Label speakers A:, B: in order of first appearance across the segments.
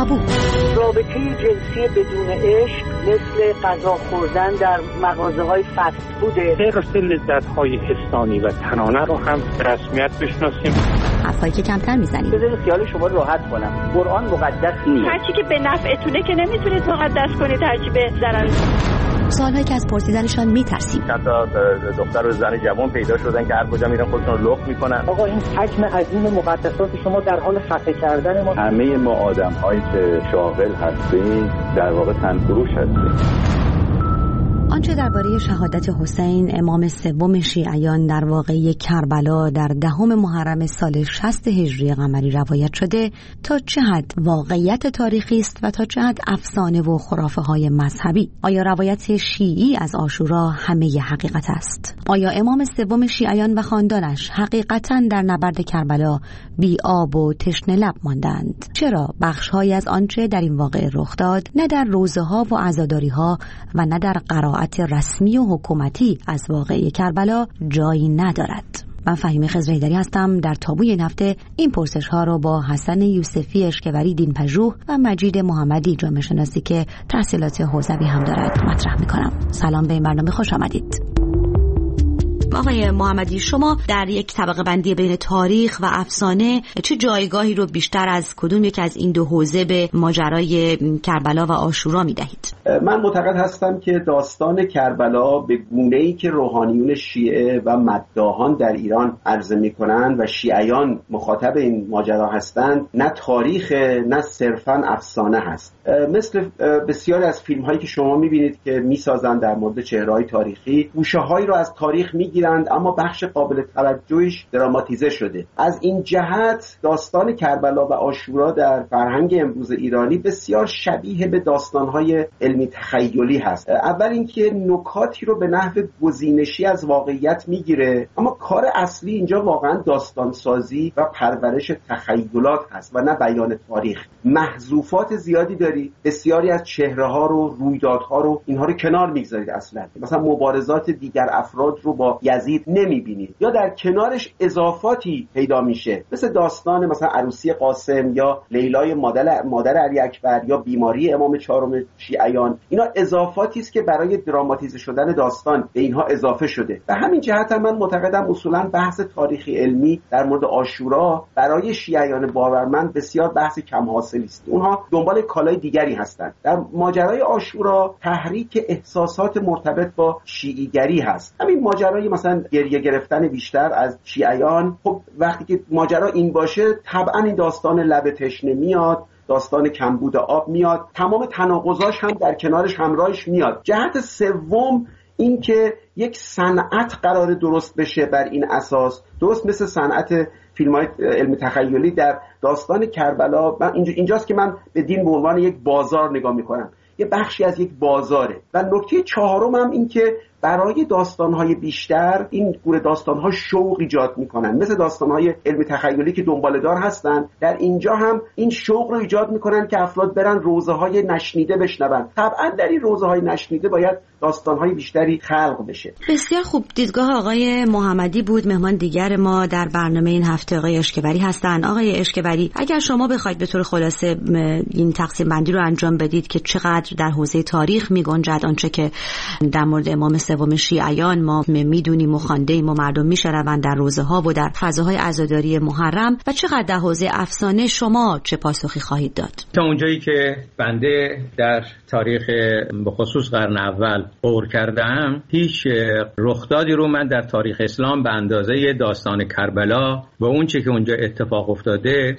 A: تابو.
B: رابطه جنسی بدون عشق مثل غذا خوردن در مغازه‌های فست فوده.
C: راسته لذت‌های حسانی و تنانه رو هم به رسمیت بشناسیم.
A: حرفایی که کمتر میزنیم.
B: بذارید خیال شما راحت کنم. قرآن مقدس نیست.
D: هرچی که به نفعتونه که نمیتونید مقدس کنید، هرچی به ضرر.
A: سوالهایی که از پرسیدنشان میترسیم.
E: حتی دختر و زن جوان پیدا شدن که هر کجا میرن خودشون رو لخت میکنن.
B: آقا این حجم عظیم مقدسات شما در حال خفه کردن ما.
E: همه ما آدم‌هایی که شاغل هستیم در واقع تنفروش هستیم.
A: آنچه درباره شهادت حسین امام سوم شیعیان در واقعه کربلا در 10 محرم سال 60 هجری قمری روایت شده تا چه حد واقعیت تاریخی است و تا چه حد افسانه و خرافه های مذهبی؟ آیا روایت شیعی از عاشورا همه حقیقت است؟ آیا امام سوم شیعیان و خاندانش حقیقتاً در نبرد کربلا بی آب و تشنه لب ماندند؟ چرا بخش‌هایی از آنچه در این واقعه رخ داد نه در روزه‌ها و عزاداری‌ها و نه در قرائت رسمی و حکومتی از واقعه کربلا جایی ندارد؟ من فهیمه خضرحیدری هستم. در تابوی این هفته این پرسش ها رو با حسن یوسفی اشکبری دین پژوه و مجید محمدی جامعه شناسی که تحصیلات حوزوی هم دارد مطرح میکنم. سلام به این برنامه، خوش آمدید. آقای محمدی، شما در یک طبقه بندی بین تاریخ و افسانه چه جایگاهی رو بیشتر از کدوم یک از این دو حوزه به ماجرای کربلا و عاشورا میدهید؟
F: من معتقد هستم که داستان کربلا به گونه‌ای که روحانیون شیعه و مداحان در ایران عرضه می‌کنند و شیعیان مخاطب این ماجرا هستند نه تاریخ نه صرفاً افسانه هست. مثل بسیاری از فیلم‌هایی که شما می‌بینید که می‌سازند در مورد چهره‌های تاریخی، گوشه‌هایی رو از تاریخ می‌گیرند اما بخش قابل توجهش دراماتیزه شده. از این جهت داستان کربلا و عاشورا در فرهنگ امروز ایرانی بسیار شبیه به داستان‌های علمی تخیلی هست. اول اینکه نکاتی رو به نحو گزینشی از واقعیت میگیره، اما کار اصلی اینجا واقعا داستان سازی و پرورش تخیلات هست و نه بیان تاریخ. محذوفات زیادی داری، بسیاری از چهره‌ها رو، رویدادها رو، اینها رو کنار میگذارید. اصلا مثلا مبارزات دیگر افراد رو با یزید نمیبینید یا در کنارش اضافاتی پیدا میشه، مثل داستان مثلا عروسی قاسم یا لیلای مادر علی اکبر یا بیماری امام چهارم شیعیان. اینا اضافاتی است که برای دراماتیزه شدن داستان به اینها اضافه شده. به همین جهت هم من معتقدم اصولا بحث تاریخی علمی در مورد عاشورا برای شیعیان باورمند بسیار بحث کم حاصلی است. اونها دنبال کالای دیگری هستند. در ماجرای عاشورا تحریک احساسات مرتبط با شیعیگری هست. همین ماجرای مثلا گریه گرفتن بیشتر از شیعیان. خب وقتی که ماجرا این باشه طبعا این داستان لب تشنه میاد، داستان کمبود آب میاد، تمام تناقضاش هم در کنارش همراهش میاد. جهت سوم این که یک صنعت قرار درست بشه بر این اساس، درست مثل صنعت فیلم‌های علمی تخیلی در داستان کربلا. اینجاست که من به دین به عنوان یک بازار نگاه میکنم، یه بخشی از یک بازاره. و نکته چهارم هم این که برای داستان‌های بیشتر این گونه داستان‌ها شوق ایجاد می‌کنن، مثل داستان‌های علمی تخیلی که دنباله‌دار هستن. در اینجا هم این شوق رو ایجاد می‌کنن که افراد برن روزه‌های نشنیده بشنون. طبعاً در این روزه‌های نشنیده باید داستان‌های بیشتری خلق بشه.
A: بسیار خوب. دیدگاه آقای محمدی بود. مهمان دیگر ما در برنامه این هفته آقای اشکبری هستن. آقای اشکبری، اگر شما بخواید به طور خلاصه این تقسیم بندی رو انجام بدید که چقدر در حوزه تاریخ می‌گنجد آنچه که در مورد امام سوم شیعیان ما میدونیم و خوانده‌ایم و مردم میشنوند در روزه‌ها و در فضاهای عزاداری محرم، و چقدر در حوزه افسانه شما چه پاسخی خواهید داد؟
G: تا اونجایی که بنده در تاریخ به خصوص قرن اول عبور کردم، هیچ رخدادی رو من در تاریخ اسلام به اندازه داستان کربلا و اون چه که اونجا اتفاق افتاده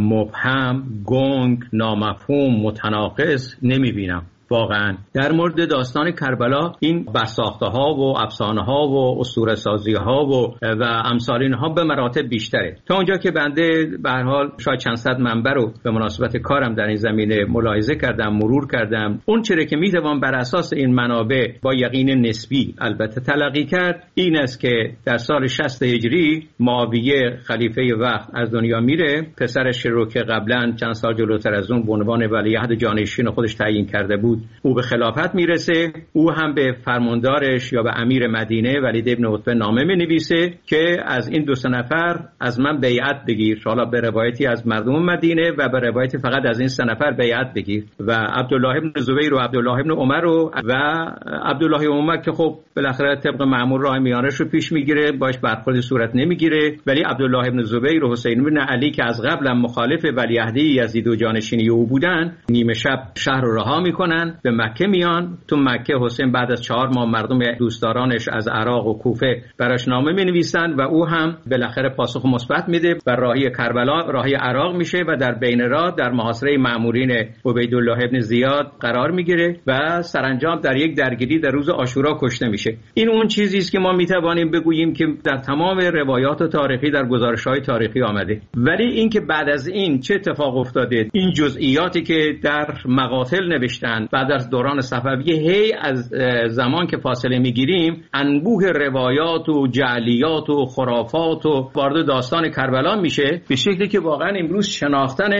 G: مبهم، گنگ، نامفهوم، متناقض نمیبینم. واقعا در مورد داستان کربلا این بساخته ها و افسانه ها و اسطوره سازی ها و امثال اینها به مراتب بیشتره. تا اونجا که بنده به هر حال شاید چند صد منبع رو به مناسبت کارم در این زمینه ملاحظه کردم، مرور کردم، اون چیزی که میتوان بر اساس این منابع با یقین نسبی البته تلقی کرد این است که در سال 60 هجری معاویه خلیفه وقت از دنیا میره. پسرش رو که قبلا چند سال جلوتر از اون به عنوان ولیعهد جانشین خودش تعیین کرده بود بود او به خلافت میرسه، او هم به فرماندارش یا به امیر مدینه ولید ابن عتبه نامه مینویسه که از این 2 نفر از من بیعت بگیر. حالا به روایتی از مردم مدینه و به روایتی فقط از این 3 نفر بیعت بگیر و عبدالله ابن زبیر و عبدالله ابن عمر و عبدالله عمر که خب بالاخره طبق معمول راه میانش رو پیش میگیره، باش برخورد صورت نمیگیره، ولی عبدالله ابن زبیر و حسین بن علی که از قبل هم مخالف ولیعهدی یزید و جانشینی او بودن، نیمه شب شهر رو رها میکنن، به مکه میان. تو مکه حسین بعد از 4 ماه مردم دوستدارانش از عراق و کوفه براش نامه مینویسن و او هم بالاخره پاسخ مثبت میده و راهی کربلا راهی عراق میشه و در بین راه در محاصره مأمورین عبیدالله ابن زیاد قرار میگیره و سرانجام در یک درگیری در روز عاشورا کشته میشه. این اون چیزی است که ما میتوانیم بگوییم که در تمام روایات تاریخی در گزارش‌های تاریخی آمده. ولی اینکه بعد از این چه اتفاق افتاده، این جزئیاتی که در مقاتل نوشتن بعد از دوران صفویه، هی از زمان که فاصله میگیریم انبوه روایات و جعلیات و خرافات و وارد داستان کربلا میشه، به شکلی که واقعا امروز شناختن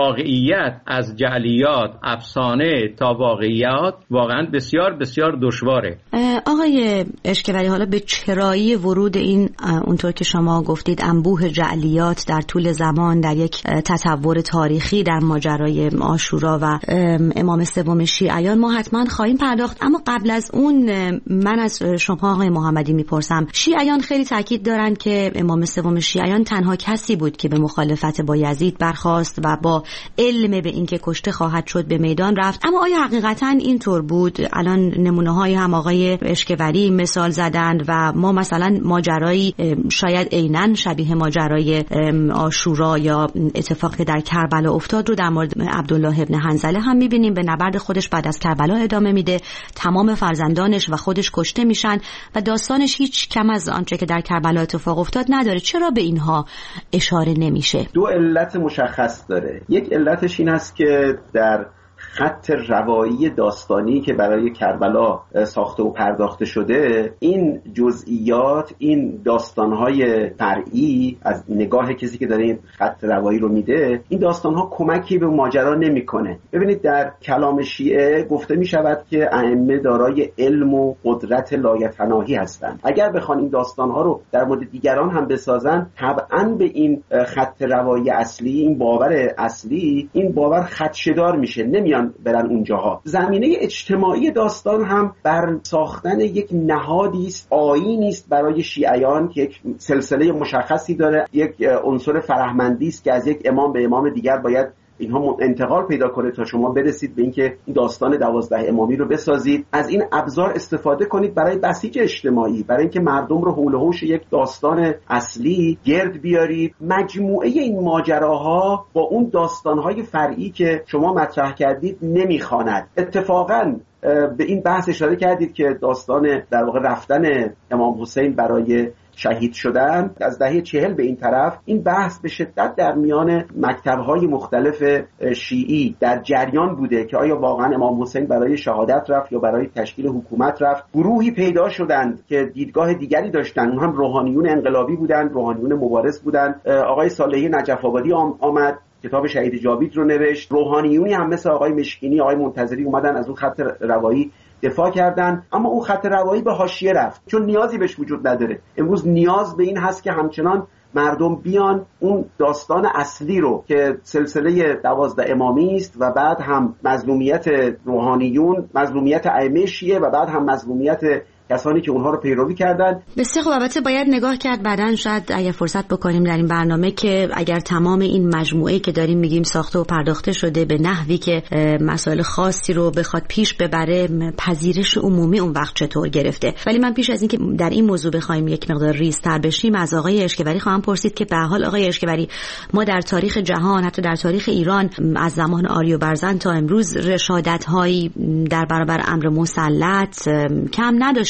G: واقعیت از جعلیات، افسانه تا واقعیت واقعا بسیار بسیار دشواره.
A: آقای اشکوری، حالا به چرایی ورود این اونطور که شما گفتید انبوه جعلیات در طول زمان در یک تطور تاریخی در ماجرای عاشورا و امام سوم شیعیان ما حتما خواهیم پرداخت، اما قبل از اون من از شما آقای محمدی میپرسم، شیعیان خیلی تاکید دارند که امام سوم شیعیان تنها کسی بود که به مخالفت با یزید برخاست و با علم به اینکه کشته خواهد شد به میدان رفت، اما آیا حقیقتا اینطور بود؟ الان نمونه‌های هم آقای اشکوری مثال زدند و ما مثلا ماجرایی شاید عیناً شبیه ماجرای عاشورا یا اتفاقی که در کربلا افتاد رو در مورد عبدالله ابن حنظله هم می‌بینیم. به نبرد خودش بعد از کربلا ادامه میده، تمام فرزندانش و خودش کشته میشن و داستانش هیچ کم از آنچه که در کربلا اتفاق افتاد نداره. چرا به اینها اشاره نمیشه؟
F: 2 علت مشخص داره. یک علتش این است که در خط روایی داستانی که برای کربلا ساخته و پرداخته شده، این جزئیات، این داستانهای فرعی از نگاه کسی که داره این خط روایی رو میده، این داستانها کمکی به ماجرا نمیکنه. ببینید در کلام شیعه گفته میشود که ائمه دارای علم و قدرت لایتناهی هستند. اگر بخوان این داستانها رو در مورد دیگران هم بسازن، طبعاً به این خط روایی اصلی، این باور اصلی، این باور خدشه‌دار میشه، نمیان برن اونجاها. زمینه اجتماعی داستان هم بر ساختن یک نهادی است، آیینی است برای شیعیان که یک سلسله مشخصی داره، یک عنصر فرهمندی است که از یک امام به امام دیگر باید اینها انتقال پیدا کنه تا شما برسید به اینکه این داستان 12 امامی رو بسازید. از این ابزار استفاده کنید برای بسیج اجتماعی، برای اینکه مردم رو حول و حوش یک داستان اصلی گرد بیارید. مجموعه این ماجراها با اون داستانهای فرعی که شما مطرح کردید نمیخواند. اتفاقاً به این بحث اشاره کردید که داستان در واقع رفتن امام حسین برای شهید شدن از دهه 40 به این طرف، این بحث به شدت در میان مکتب‌های مختلف شیعی در جریان بوده که آیا واقعا امام حسین برای شهادت رفت یا برای تشکیل حکومت رفت. گروهی پیدا شدند که دیدگاه دیگری داشتند، اون هم روحانیون انقلابی بودند، روحانیون مبارز بودند. آقای صالحی نجف آبادی آمد کتاب شهید جاوید رو نوشت. روحانیونی هم مثل آقای مشکینی، آقای منتظری اومدن از اون خط روایی دفاع کردن، اما اون خط روایی به حاشیه رفت چون نیازی بهش وجود نداره. امروز نیاز به این هست که همچنان مردم بیان اون داستان اصلی رو که سلسله 12 امامی است و بعد هم مظلومیت روحانیون، مظلومیت ائمه شیعه و بعد هم مظلومیت کسانی که اونها رو پیروی کردن.
A: بسیار خوب. البته باید نگاه کرد بعداً شاید اگه فرصت بکنیم در این برنامه که اگر تمام این مجموعه‌ای که داریم میگیم ساخته و پرداخته شده به نحوی که مسائل خاصی رو بخواد پیش ببره، پذیرش عمومی اون وقت چطور گرفته. ولی من پیش از این که در این موضوع بخوایم یک مقدار ریزتر بشیم از آقای اشکوری خواهم پرسید که به هر حال آقای اشکوری، ما در تاریخ جهان، حتی در تاریخ ایران، از زمان آریوبرزن تا امروز رشادت‌هایی در برابر امر مسلط کم نداشتیم.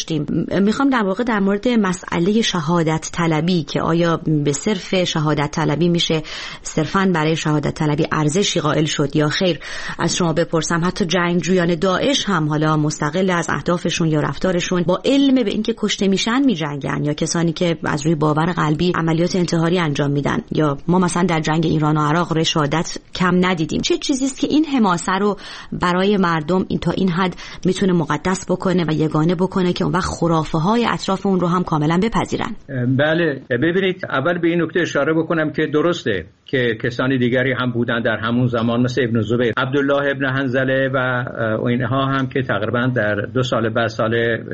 A: داشتیم. میخوام در واقع در مورد مسئله شهادت طلبی که آیا به صرف شهادت طلبی میشه صرفاً برای شهادت طلبی ارزشی قائل شد یا خیر از شما بپرسم. حتی جنگجویان داعش هم حالا مستقل از اهدافشون یا رفتارشون با علم به اینکه کشته میشن میجنگن، یا کسانی که از روی باور قلبی عملیات انتحاری انجام میدن، یا ما مثلا در جنگ ایران و عراق رشادت کم ندیدیم. چه چیزی است که این حماسه رو برای مردم تا این حد میتونه مقدس بکنه و یگانه بکنه که اون وقت خرافه های اطراف اون رو هم کاملا بپذیرن؟
G: بله، ببینید اول به این نکته اشاره بکنم که درسته که کسانی دیگری هم بودن در همون زمان مثل ابن زبیر، عبدالله ابن حنظله و اینها هم که تقریبا در 2 سال بعد سال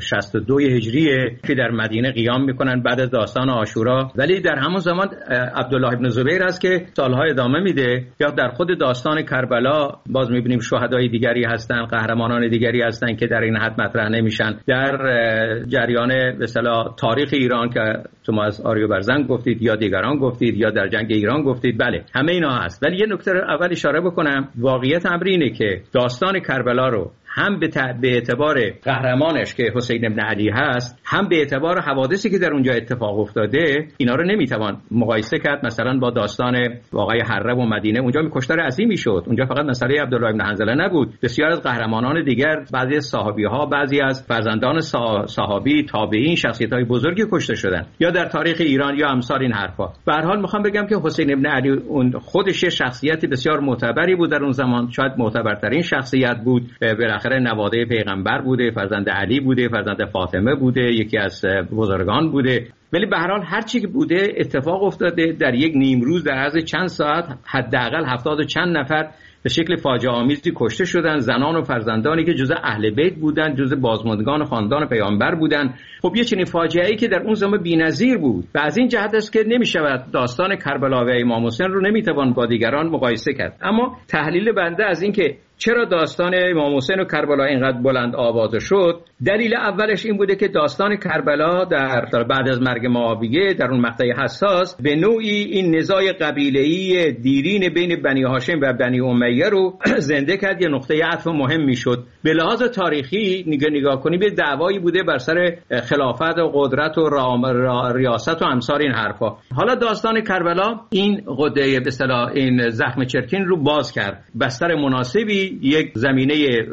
G: 62 هجریه که در مدینه قیام میکنن بعد از داستان عاشورا. ولی در همون زمان عبدالله ابن زبیر است که سالهای ادامه میده. یا در خود داستان کربلا باز میبینیم شهدای دیگری هستن، قهرمانان دیگری هستن که در این حد مطرح نمیشن. در جریان به اصطلاح تاریخ ایران که شما از آریو برزن گفتید یا دیگران گفتید یا در جنگ ایران گفتید، بله همه اینا هست. ولی یه نکته اول اشاره بکنم، واقعیت امر اینه که داستان کربلا رو هم به اعتبار قهرمانش که حسین ابن علی هست، هم به اعتبار حوادثی که در اونجا اتفاق افتاده، اینا رو نمیتوان مقایسه کرد مثلا با داستان واقعه حره و مدینه. اونجا کشتار عظیمی شد. اونجا فقط مسئله عبدالله ابن حنظله نبود، بسیار از قهرمانان دیگر، بعضی از صحابی‌ها، بعضی از فرزندان صحابی، تابعین، شخصیت‌های بزرگی کشته شدن، یا در تاریخ ایران یا امثال این حرفا. به هر حال میخوام بگم که حسین ابن علی اون خودش شخصیت بسیار معتبری بود در اون زمان، شاید معتبرترین شخصیت بود. نواده پیغمبر بوده، فرزند علی بوده، فرزند فاطمه بوده، یکی از بزرگان بوده. ولی به هر حال هر چی که بوده اتفاق افتاده در یک نیمروز در عرض چند ساعت حداقل 70 و چند نفر به شکل فاجعه آمیزی کشته شدن، زنان و فرزندانی که جزء اهل بیت بودن، جزء بازماندگان خاندان پیامبر بودن. خب یه چنین فاجعه‌ای که در اون زمان بی‌نظیر بود و از این جهت است که نمی‌شود داستان کربلا و امام حسین رو نمی‌توان با دیگران مقایسه کرد. اما تحلیل بنده از این که چرا داستان امام حسین و کربلا اینقدر بلند آوازه شد، دلیل اولش این بوده که داستان کربلا در بعد از مرگ معاویه در اون مقطع حساس به نوعی این نزاع قبیله‌ای دیرین بین بنی هاشم و بنی امیه رو زنده کرد. یه نقطه عطف مهم میشد. به لحاظ تاریخی نگاه کنیم به دعوایی بوده بر سر خلافت و قدرت و ریاست و امثال این حرفا. حالا داستان کربلا این قضیه به اصطلاح این زخم چرکین رو باز کرد. بستر مناسبی، یک زمینه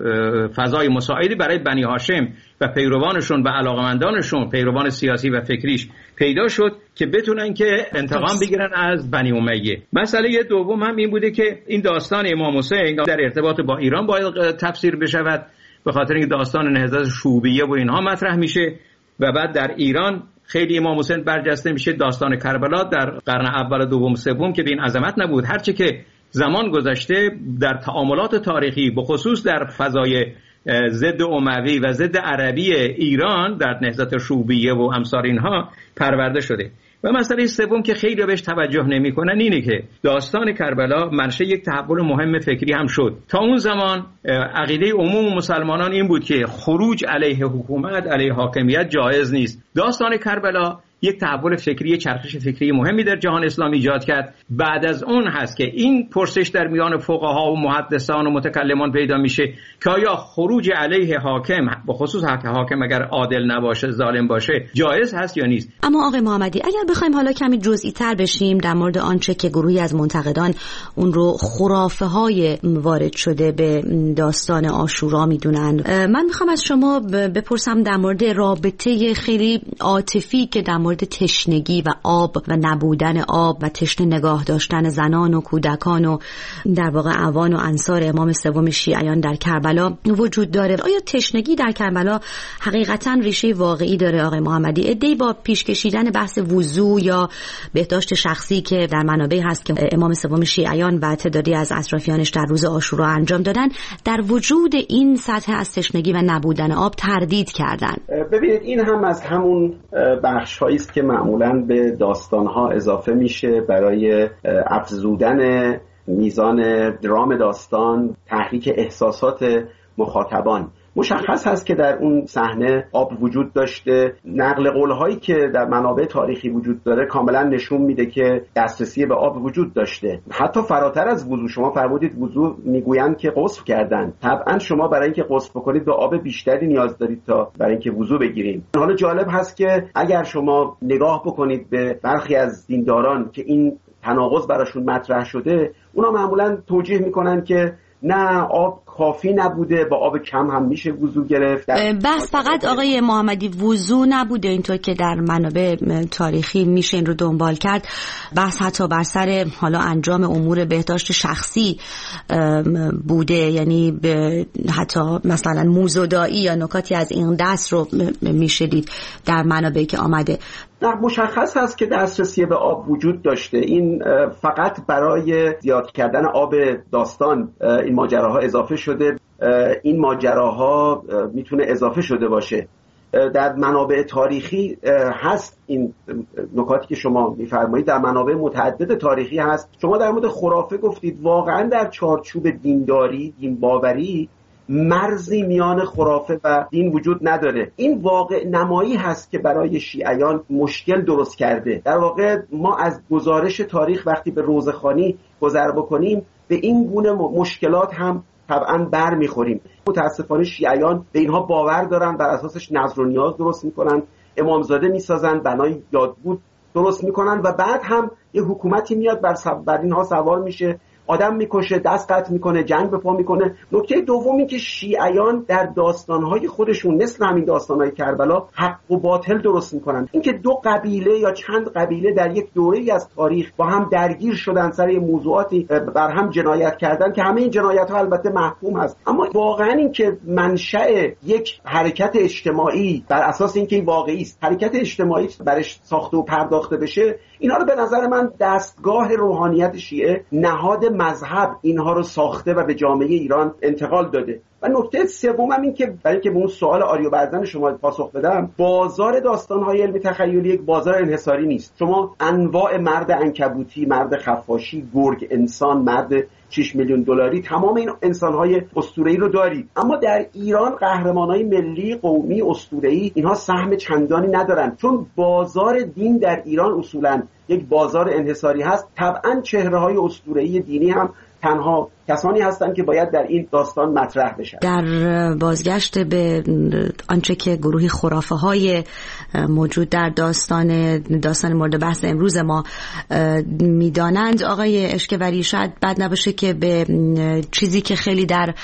G: فضای مساعدی برای بنی هاشم و پیروانشون و علاقمندانشون، پیروان سیاسی و فکریش پیدا شد که بتونن که انتقام بگیرن از بنی امیه. مسئله دوم هم این بوده که این داستان امام حسین در ارتباط با ایران باید تفسیر بشود، به خاطر اینکه داستان نهضت شوبیه و اینها مطرح میشه و بعد در ایران خیلی امام حسین برجسته میشه. داستان کربلا در قرن اول، دوم، سوم که به این عظمت نبود. هرچه که زمان گذشته در تعاملات تاریخی به خصوص در فضای ضد اموی و ضد عربی ایران در نهضت شوبیه و امثال اینها پرورده شده. و مسئله سوم که خیلی بهش توجه نمی‌کنن اینه که داستان کربلا منشأ یک تحول مهم فکری هم شد. تا اون زمان عقیده عموم مسلمانان این بود که خروج علیه حکومت، علیه حاکمیت جایز نیست. داستان کربلا یک تحول فکری، چرخش فکری مهمی در جهان اسلامی ایجاد کرد. بعد از اون هست که این پرسش در میان فقها و محدثان و متکلمان پیدا میشه که آیا خروج علیه حاکم، به خصوص حاکم اگر عادل نباشه، ظالم باشه، جایز هست یا نیست.
A: اما آقای محمدی اگر بخوایم حالا کمی جزئی تر بشیم در مورد آنچه که گروهی از منتقدان اون رو خرافه های وارد شده به داستان عاشورا میدونن، من میخوام از شما بپرسم در مورد رابطه خیلی عاطفی که در مورد تشنگی و آب و نبودن آب و تشنه نگاه داشتن زنان و کودکان و در واقع اعوان و انصار امام سوم شیعیان در کربلا وجود داره. آیا تشنگی در کربلا حقیقتا ریشه واقعی داره آقای محمدی؟ عده‌ای با پیش کشیدن بحث وضو یا بهداشت شخصی که در منابع هست که امام سوم شیعیان و تعدادی از اطرافیانش در روز عاشورا انجام دادن، در وجود این سطح از تشنگی و نبودن آب تردید کردن.
F: ببینید این هم از همون بخش‌هایی است که معمولاً به داستان‌ها اضافه میشه برای افزودن میزان درام داستان، تحریک احساسات مخاطبان. مشخص هست که در اون صحنه آب وجود داشته. نقل قول‌هایی که در منابع تاریخی وجود داره کاملا نشون میده که دسترسی به آب وجود داشته. حتی فراتر از وضو، شما فرمودید وضو میگویند که غسل کردن. طبعا شما برای اینکه غسل بکنید به آب بیشتری نیاز دارید تا برای اینکه وضو بگیرید. حالا جالب هست که اگر شما نگاه بکنید به برخی از دینداران که این تناقض براشون مطرح شده، اونا معمولا توجیه میکنن که نه، آب کافی نبوده، با آب کم هم میشه وضو گرفت.
A: بس فقط آقای محمدی وضو نبوده، اینطور که در منابع تاریخی میشه این رو دنبال کرد. بس حتی بر سر حالا انجام امور بهداشت شخصی بوده، یعنی حتی مثلا موزودایی یا نکاتی از این دست رو میشه دید در منابعی که آمده.
F: مشخص هست که دسترسی به آب وجود داشته. این فقط برای زیاد کردن آب داستان این ماجراها اضافه شده. این ماجراها میتونه اضافه شده باشه. در منابع تاریخی هست این نکاتی که شما میفرمایید، در منابع متعدد تاریخی هست. شما در مورد خرافه گفتید، واقعا در چارچوب دینداری، دین باوری، مرزی میان خرافه و دین وجود نداره. این واقع نمایی هست که برای شیعیان مشکل درست کرده. در واقع ما از گزارش تاریخ وقتی به روزخوانی گذر بکنیم به این گونه مشکلات هم طبعا بر میخوریم. متاسفانه شیعیان به اینها باور دارن، بر اساسش نظر و نیاز درست میکنن، امامزاده میسازن، بنای یادبود درست میکنن و بعد هم یه حکومتی میاد بر اینها سوار میشه، آدم میکشه، دست قطع میکنه، جنگ به پا میکنه. نکته دومی که شیعیان در داستانهای خودشون مثل همین داستانهای کربلا حق و باطل درست میکنن. اینکه دو قبیله یا چند قبیله در یک دوره‌ای از تاریخ با هم درگیر شدن، سر موضوعاتی بر هم جنایت کردن که همه این جنایت‌ها البته محکوم هست، اما واقعا اینکه منشأ یک حرکت اجتماعی بر اساس اینکه این واقعی است، حرکت اجتماعی برش ساخته و پرداخته بشه، اینا رو به نظر من دستگاه روحانیت شیعه، نهاد مذهب اینها رو ساخته و به جامعه ایران انتقال داده. و نکته سومم این که برای اینکه به اون سوال آریو برزن شما پاسخ بدم، بازار داستان‌های علمی تخیلی یک بازار انحصاری نیست. شما انواع مرد عنکبوتی، مرد خفاشی، گرگ انسان، مرد 6 میلیون دلاری، تمام این انسان‌های اسطوره‌ای رو دارید. اما در ایران قهرمان‌های ملی، قومی، اسطوره‌ای اینها سهم چندانی ندارن، چون بازار دین در ایران اصولاً یک بازار انحصاری هست. طبعاً چهره‌های اسطوره‌ای دینی هم تنها کسانی هستند که باید در این داستان مطرح بشن.
A: در بازگشت به آنچه که گروهی خرافه های موجود در داستان مورد بحث امروز ما میدانند، آقای اشکوری، شاید بد نباشه که به چیزی که خیلی در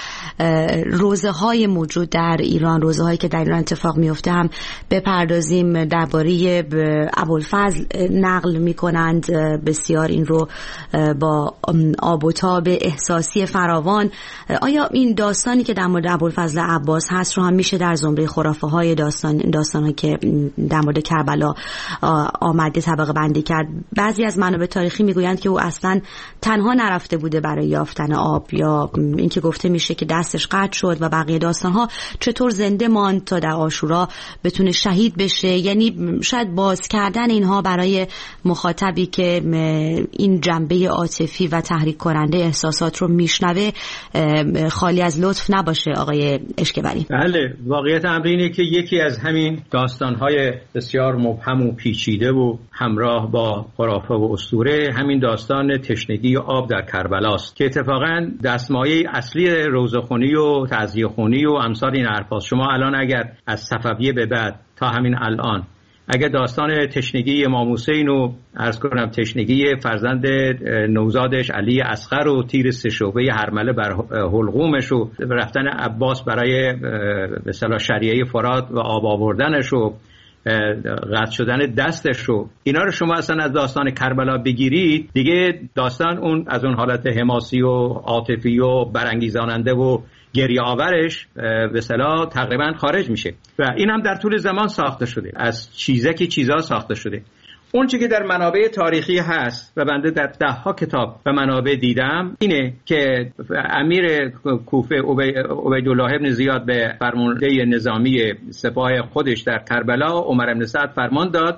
A: روزه های موجود در ایران، روزه هایی که در ایران اتفاق میفته هم بپردازیم. درباره ابوالفضل نقل میکنند بسیار این رو با آب و تاب احساسی فراوان. آیا این داستانی که در مورد ابوالفضل عباس هست رو هم میشه در زمره خرافه های داستانی که در مورد کربلا آمده طبقه بندی کرد؟ بعضی از منابع تاریخی میگویند که او اصلا تنها نرفته بوده برای یافتن آب، یا اینکه گفته میشه که دستش قطع شد و بقیه داستانها چطور زنده ماند تا در عاشورا بتونه شهید بشه. یعنی شاید باز کردن اینها برای مخاطبی که این جنبه عاطفی و تحریک کننده احساسات رو میشنوه خالی از لطف نباشه. آقای اشکوری.
G: بله، واقعیت امر اینه که یکی از همین داستان‌های بسیار مبهم و پیچیده و همراه با خرافه و اسطوره همین داستان تشنگی آب در کربلاست که اتفاقاً دستمایه اصلی روزه‌خوانی و تعزیه‌خوانی و امثال این حرفاست. شما الان اگر از صفویه به بعد تا همین الان اگر داستان تشنگی امام حسین و عرض کنم تشنگی فرزند نوزادش علی اصغر و تیر سه شعبه هرمله بر حلقومش و رفتن عباس برای به اصطلاح شریعه فرات و آب آوردنش و قطع شدن دستش رو، اینا رو شما اصلا از داستان کربلا بگیرید، دیگه داستان اون از اون حالت حماسی و عاطفی و برانگیزاننده و گریه آورش به اصطلاح تقریبا خارج میشه و این هم در طول زمان ساخته شده، از چیزا ساخته شده. اون چیزی که در منابع تاریخی هست و بنده در 10 کتاب و منابع دیدم اینه که امیر کوفه عبیدالله ابن زیاد به فرمانده نظامی سپاه خودش در کربلا عمر بن سعد فرمان داد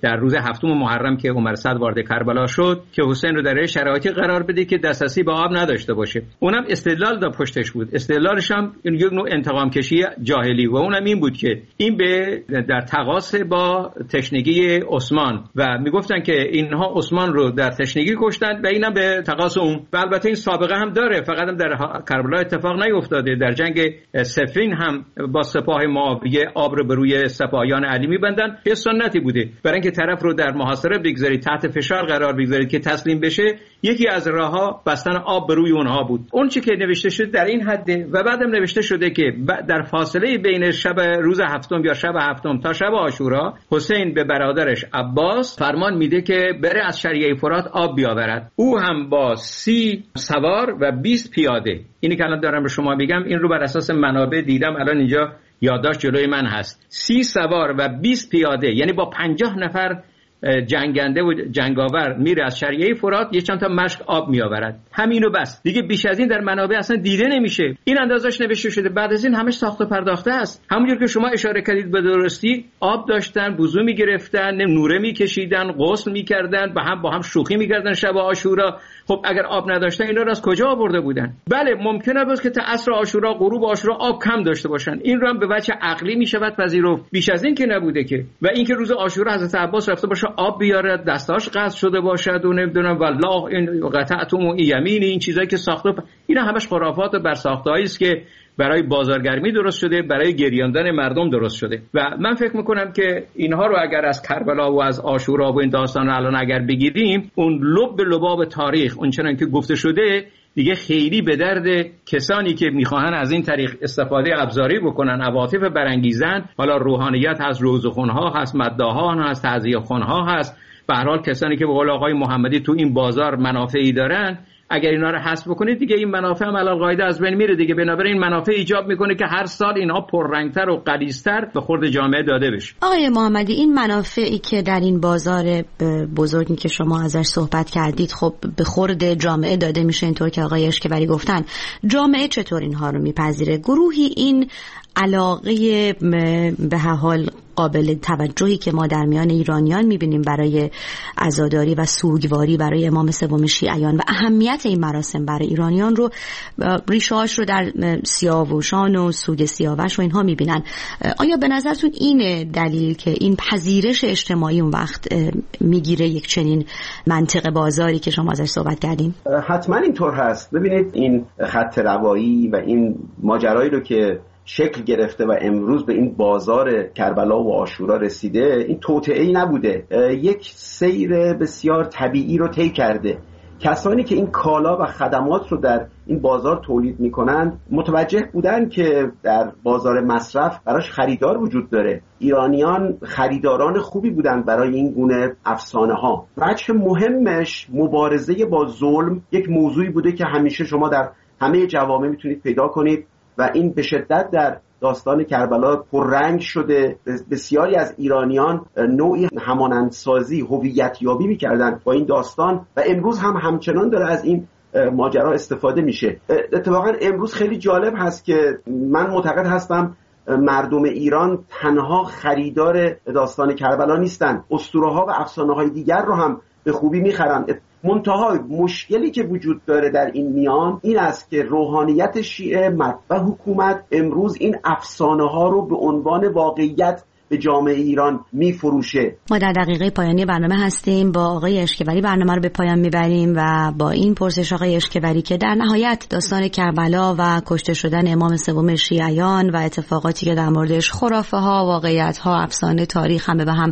G: در روز 7 محرم که عمر صدر وارد کربلا شد که حسین رو در شرایطی قرار بده که دسترسی به آب نداشته باشه. اونم استدلال دا پشتش بود. استدلالش هم یک نوع انتقام کشی جاهلی و اونم این بود که این به در تقاص با تشنگی عثمان و میگفتن که اینها عثمان رو در تشنگی کشتن و اینم به تقاص اون. و البته این سابقه هم داره، فقط هم در کربلا اتفاق نیفتاده. در جنگ صفین هم با سپاه معاویه آب رو به روی سپاهیان علی میبندن، یه سنتی بوده برای اینکه طرف رو در محاصره بگذارید، تحت فشار قرار بگذارید که تسلیم بشه. یکی از راهها بستن آب به روی اونها بود. اون چی که نوشته شده در این حده و بعدم نوشته شده که در فاصله بین شب روز 7 یا شب 7 تا شب عاشورا حسین به برادرش عباس فرمان میده که بره از شریعه فرات آب بیاورد. او هم با 30 سوار و 20 پیاده. اینی که الان دارم به شما میگم این رو بر اساس منابع دیدم، الان اینجا یادداشت جلوی من هست. 30 سوار و 20 پیاده، یعنی با 50 نفر جنگنده و جنگاور میره از شریعه فرات یه چند تا مشک آب میآورد. همینو بس، دیگه بیش از این در منابع اصلا دیده نمیشه. این اندازش نوشته شده، بعد از این همش ساخته پرداخته است. همونجور که شما اشاره کردید به درستی، آب داشتن، وضو میگرفتن، نوره میکشیدن، غسل میکردن، با هم شوخی میکردن شب عاشورا. خب اگر آب نداشتن اینا رو از کجا آورده بودن؟ بله ممکنه بود که تا عصر عاشورا، غروب عاشورا آب کم داشته باشن. این رو هم به وجه عقلی میشود پذیرفت. بیش از این که نبوده که. و اینکه روز عاشورا حضرت عباس رفته باشه آب بیاره، دستاش قطع شده باشد و نمیدونم والله این قطعتم یمین، این چیزایی که ساخته، اینا همش خرافات و برساخته‌ای است که برای بازارگرمی درست شده، برای گریاندن مردم درست شده. و من فکر میکنم که اینها رو اگر از کربلا و از عاشورا و این داستان رو الان اگر بگیریم، اون لب به لباب تاریخ اونچنان که گفته شده دیگه خیلی به درد کسانی که میخواهن از این طریق استفاده ابزاری بکنن، عواطف برانگیزن، حالا روحانیت هست، روزخونها هست، مداحان هست، تعزیه خونها هست، به هر حال کسانی که به قول آقای محمدی تو این بازار منافعی دارن، اگر اینا رو حذف بکنید دیگه این منافع هم علل قاعده از بین میره دیگه. بنابراین این منافع ایجاب میکنه که هر سال اینها پررنگتر و غلیظتر به خورد جامعه داده بشه.
A: آقای محمدی، این منافعی که در این بازار بزرگی که شما ازش صحبت کردید خب به خورد جامعه داده میشه، اینطور که آقای اشکبری گفتن. جامعه چطور اینها رو میپذیره؟ گروهی این علاقه به هر حال قابل توجهی که ما در میان ایرانیان میبینیم برای عزاداری و سوگواری برای امام سوم شیعیان و اهمیت این مراسم برای ایرانیان رو، ریشه‌هاش رو در سیاوشان و سوگ سیاوش و اینها میبینن. آیا به نظرتون این دلیل که این پذیرش اجتماعی اون وقت میگیره یک چنین منطق بازاری که شما ازش صحبت کردین؟
F: حتما اینطور هست. ببینید این خط روایی و این ماجرایی رو که شکل گرفته و امروز به این بازار کربلا و عاشورا رسیده، این توطئه‌ای نبوده، یک سیر بسیار طبیعی رو طی کرده. کسانی که این کالا و خدمات رو در این بازار تولید میکنن متوجه بودن که در بازار مصرف براش خریدار وجود داره. ایرانیان خریداران خوبی بودن برای این گونه افسانه ها. وجه مهمش مبارزه با ظلم یک موضوعی بوده که همیشه شما در همه جوامع میتونید پیدا کنید و این به شدت در داستان کربلا پررنگ شده. بسیاری از ایرانیان نوعی همانندسازی، هویت یابی میکردن با این داستان و امروز هم همچنان داره از این ماجرا استفاده میشه. اتفاقا امروز خیلی جالب هست که من معتقد هستم مردم ایران تنها خریدار داستان کربلا نیستن، اسطوره‌ها و افسانه‌های دیگر رو هم به خوبی میخرن. منتها مشکلی که وجود داره در این میان این است که روحانیت شیعه و حکومت امروز این افسانه ها رو به عنوان واقعیت به جامعه ایران میفروشه.
A: ما در دقیقه پایانی برنامه هستیم. با آقای اشکبری برنامه رو به پایان میبریم و با این پرسش آقای اشکبری که در نهایت داستان کربلا و کشته شدن امام سوم شیعیان و اتفاقاتی که در موردش خرافه ها، واقعیت ها، افسانه، تاریخ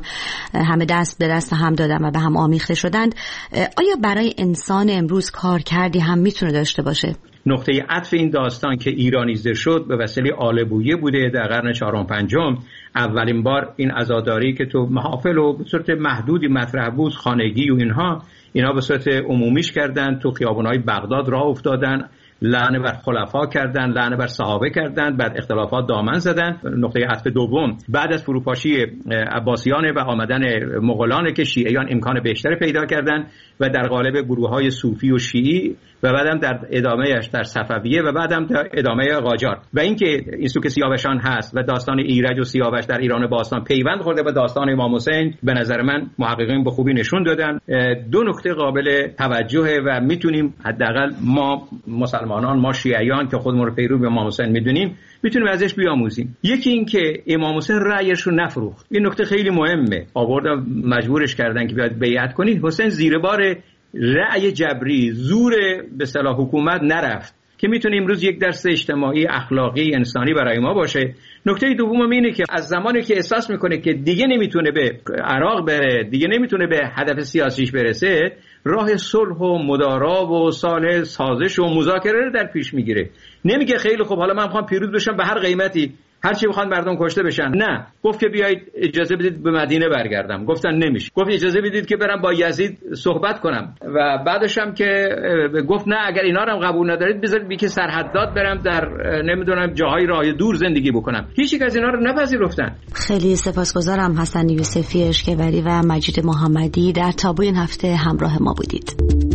A: همه دست به دست هم دادن و به هم آمیخته شدند، آیا برای انسان امروز کار کردی هم میتونه داشته باشه؟
G: نقطه عطف این داستان که ایرانیزه شد به وسیله آل بویه بوده در قرن 4 و 5. اولین بار این عزاداری که تو محافل و به صورت محدودی مطرح بود، خانگی و اینها به صورت عمومیش کردن، تو خیابان‌های بغداد راه افتادن لعنه بر خلفا کردن، لعنه بر صحابه کردن، بعد اختلافات دامن زدن. نقطه عطف دوم بعد از فروپاشی عباسیان و آمدن مغولان که شیعیان امکان بیشتر پیدا کردن و در قالب گروه‌های صوفی و شیعی و بعدم در ادامه‌اش در صفویه و بعدم در ادامه قاجار و اینکه این سوک سیاوشان هست و داستان ایرج و سیاوش در ایران باستان پیوند خورده با داستان امام حسین، به نظر من محققین به خوبی نشون دادن. دو نکته قابل توجهه و میتونیم حداقل ما مسلمانان، ما شیعیان که خودمون رو پیرو امام حسین میدونیم، میتونیم ازش بیاموزیم. یکی این که امام حسین رأیش رو نفروخت. این نکته خیلی مهمه. آوردن مجبورش کردن که بیاد بیعت کنی. حسین زیر بار رأی جبری، زور به اصطلاح حکومت نرفت که میتونه امروز یک درس اجتماعی، اخلاقی، انسانی برای ما باشه. نکته دوم اینه که از زمانی که احساس میکنه که دیگه نمیتونه به عراق بره، دیگه نمیتونه به هدف سیاسیش برسه، راه صلح و مدارا و صالح سازش و مذاکره رو در پیش میگیره. نمیگه خیلی خب حالا من میخوام پیروز بشم به هر قیمتی، هر چی بخوان مردم کشته بشن. نه، گفت که بیایید اجازه بدید به مدینه برگردم. گفتن نمیشه. گفت اجازه بدید که برم با یزید صحبت کنم و بعدش هم که گفت نه، اگر اینا رو قبول ندارید بذارید بی که سرحدات برم در نمیدونم جاهای راه دور زندگی بکنم. هیچ یک از اینا رو نپذیرفتن.
A: خیلی سپاسگزارم حسن یوسفی اشکوری و مجید محمدی در تابو این هفته همراه ما بودید.